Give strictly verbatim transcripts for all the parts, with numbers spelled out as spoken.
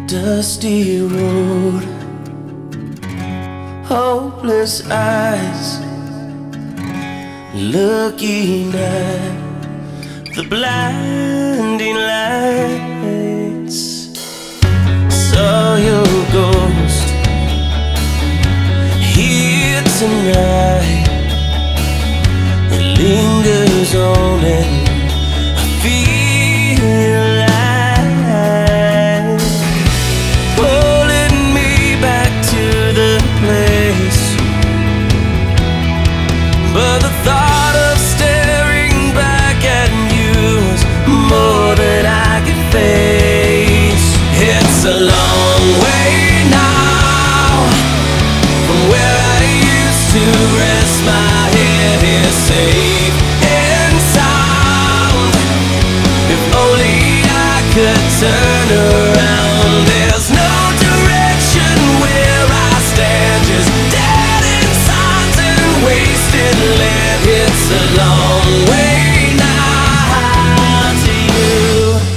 dusty road, hopeless eyes looking at the blinding lights. Saw your ghost here tonight. It lingers on and I feel alive, pulling me back to the place. But the thought of staring back at you is more than I can face. It's a long way now from where I used to rest my head here safe and sound. If only I could turn around. There's no direction where I stand, just dead inside and wasted land. It's a long way now to you.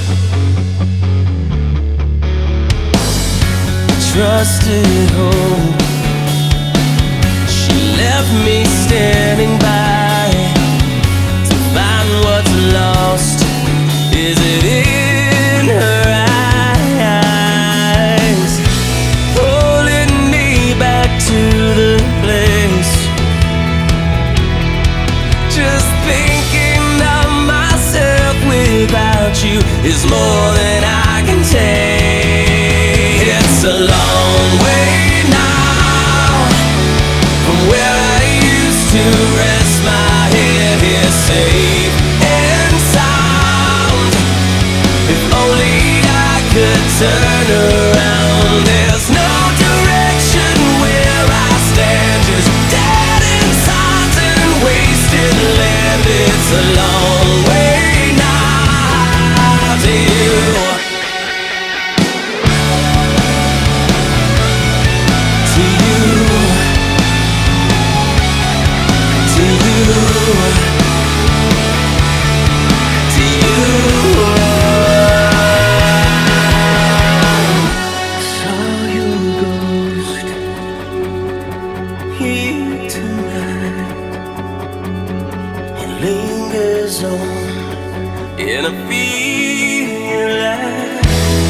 Trusted hope, she left me standing by to find what's lost. Is it in her eyes, pulling me back to the place? Just thinking of myself without you is more than I can take. It's a long way now from where I used to rest my head here safe and sound. If only I could turn around. There's no direction where I stand, just dead inside and wasted land. It's a long way now to you. To you. To you. To you. Saw your ghost here tonight. It lingers on and I feel like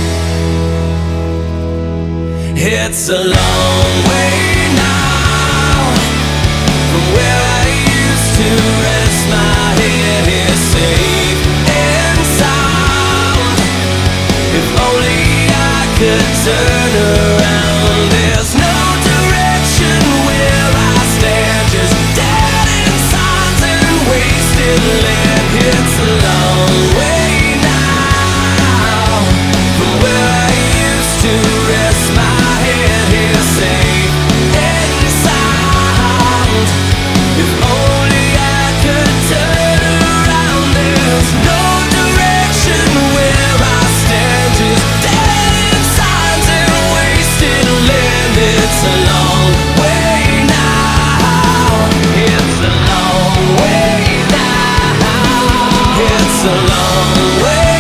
it's a long way now from where I used to rest my head here safe and sound. If only I could turn around. There's no direction where I stand, just dead inside and wasted land. It's a long way now from where I used to rest my head here safe and sound. If only I could turn around. There's no direction where I stand, just dead inside and wasted land. It's a long way now. It's a long way now. It's a long way.